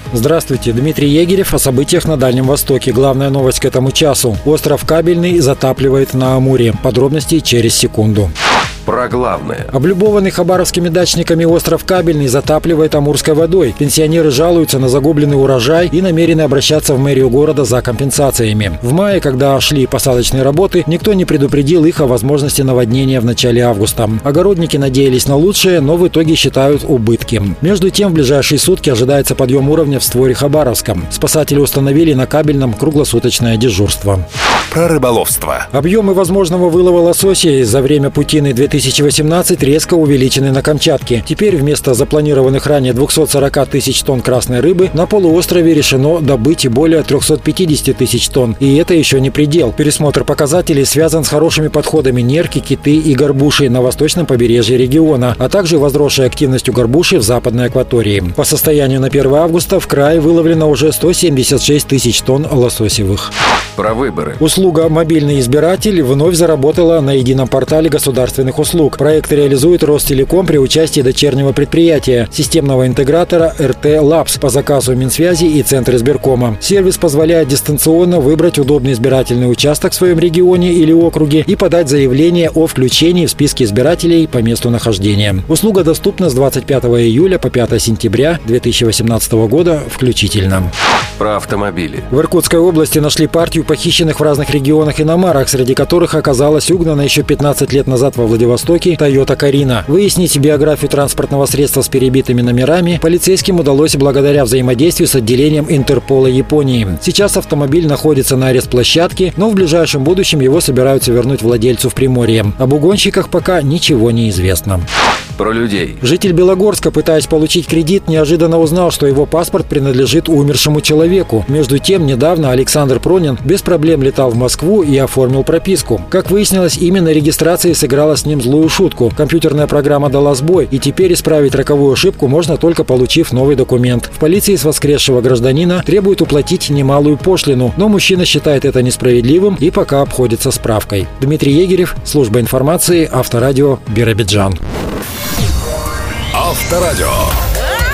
Здравствуйте, Дмитрий Егерев о событиях на Дальнем Востоке. Главная новость к этому часу. Остров Кабельный затапливает на Амуре. Подробности через секунду. Про главное. Облюбованный хабаровскими дачниками остров Кабельный затапливает амурской водой. Пенсионеры жалуются на загубленный урожай и намерены обращаться в мэрию города за компенсациями. В мае, когда шли посадочные работы, никто не предупредил их о возможности наводнения в начале августа. Огородники надеялись на лучшее, но в итоге считают убытки. Между тем, в ближайшие сутки ожидается подъем уровня в створе Хабаровска. Спасатели установили на Кабельном круглосуточное дежурство. Про рыболовство. Объемы возможного вылова лосося за время путины 2018 резко увеличены на Камчатке. Теперь вместо запланированных ранее 240 тысяч тонн красной рыбы на полуострове решено добыть и более 350 тысяч тонн. И это еще не предел. Пересмотр показателей связан с хорошими подходами нерки, киты и горбуши на восточном побережье региона, а также возросшей активностью горбуши в западной акватории. По состоянию на 1 августа в крае выловлено уже 176 тысяч тонн лососевых. Про выборы. Услуга «Мобильный избиратель» вновь заработала на едином портале государственных услуг. Проект реализует Ростелеком при участии дочернего предприятия, системного интегратора РТ Лабс по заказу Минсвязи и Центра избиркома. Сервис позволяет дистанционно выбрать удобный избирательный участок в своем регионе или округе и подать заявление о включении в списки избирателей по месту нахождения. Услуга доступна с 25 июля по 5 сентября 2018 года включительно. Про автомобили. В Иркутской области нашли партию похищенных в разных регионах иномарок, среди которых оказалась угнана еще 15 лет назад во Владивостоке Toyota Карина. Выяснить биографию транспортного средства с перебитыми номерами полицейским удалось благодаря взаимодействию с отделением Интерпола Японии. Сейчас автомобиль находится на арест-площадке, но в ближайшем будущем его собираются вернуть владельцу в Приморье. Об угонщиках пока ничего не известно. Про людей. Житель Белогорска, пытаясь получить кредит, неожиданно узнал, что его паспорт принадлежит умершему человеку. Между тем, недавно Александр Пронин без проблем летал в Москву и оформил прописку. Как выяснилось, именно регистрация сыграла с ним злую шутку. Компьютерная программа дала сбой, и теперь исправить роковую ошибку можно только получив новый документ. В полиции с воскресшего гражданина требуют уплатить немалую пошлину, но мужчина считает это несправедливым и пока обходится справкой. Дмитрий Егерев, служба информации, Авторадио, Биробиджан. Авторадио.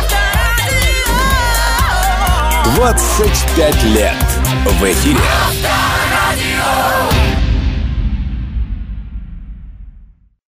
25 лет в эфире.